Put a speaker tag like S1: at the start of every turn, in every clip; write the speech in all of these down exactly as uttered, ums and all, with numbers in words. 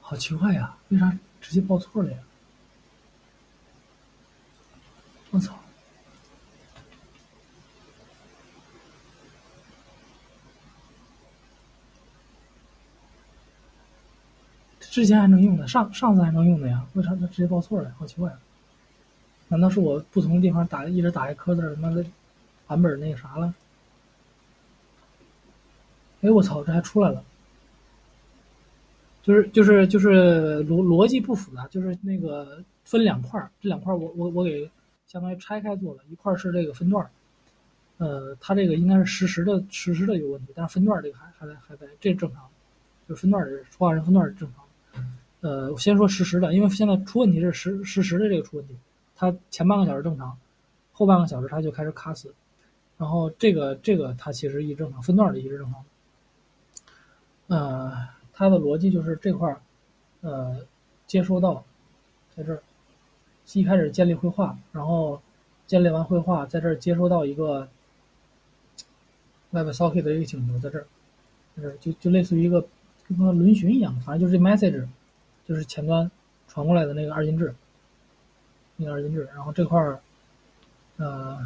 S1: 好奇怪呀，为啥直接报错了呀？我操！之前还能用的，上上次还能用的呀，为啥它直接报错了？好奇怪！难道是我不同的地方打一直打开科字，那个版本那个啥了？哎，我操，这还出来了！就是就是就是逻逻辑不复杂，就是那个分两块这两块我我我给相当于拆开做了，一块是这个分段，呃，它这个应该是实时的实时的有问题，但是分段这个还还在还在，这是正常，就是分段的说话人分段是正常的。呃，我先说实时的，因为现在出问题是实实时的这个出问题，它前半个小时正常，后半个小时它就开始卡死，然后这个这个它其实一直正常，分段的一直正常。呃，它的逻辑就是这块儿，呃，接收到在这儿，一开始建立绘画，然后建立完绘画，在这儿接收到一个 WebSocket 的一个请求，在这儿，在这儿就就类似于一个跟个轮询一样，反正就是这 message 就是前端传过来的那个二进制，那个二进制，然后这块儿，呃，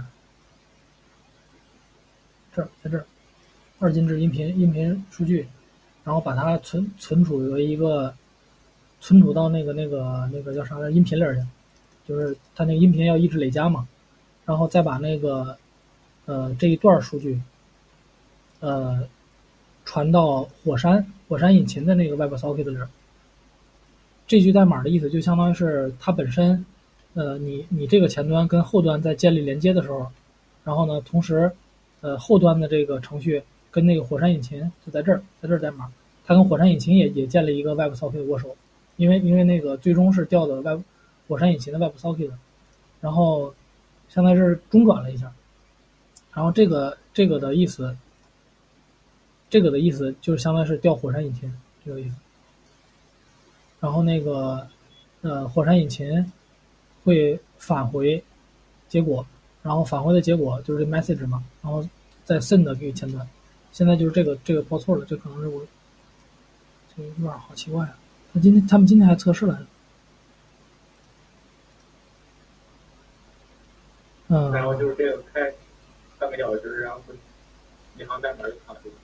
S1: 这儿在这儿二进制音频音频数据，然后把它存存储为一个存储到那个那个那个叫啥来音频里去，就是它那个音频要一直累加嘛，然后再把那个呃这一段数据呃传到火山火山引擎的那个 WebSocket 里。这句代码的意思就相当于是它本身，呃，你你这个前端跟后端在建立连接的时候，然后呢，同时，呃，后端的这个程序跟那个火山引擎就在这儿，在这儿代码，它跟火山引擎也也建立一个 WebSocket 握手，因为因为那个最终是调的 Web 火山引擎的 WebSocket，然后相当于是中转了一下，然后这个这个的意思，这个的意思就是相当于是调火山引擎这个意思。然后那个呃火山引擎会返回结果，然后返回的结果就是这 message 嘛，然后再 send 给前端。现在就是这个这个报错了，这可能是我这个有点好奇怪啊。他今天他们今天还测试来着。嗯，
S2: 然后就是这个开半个小时，然后银行代码就卡住了。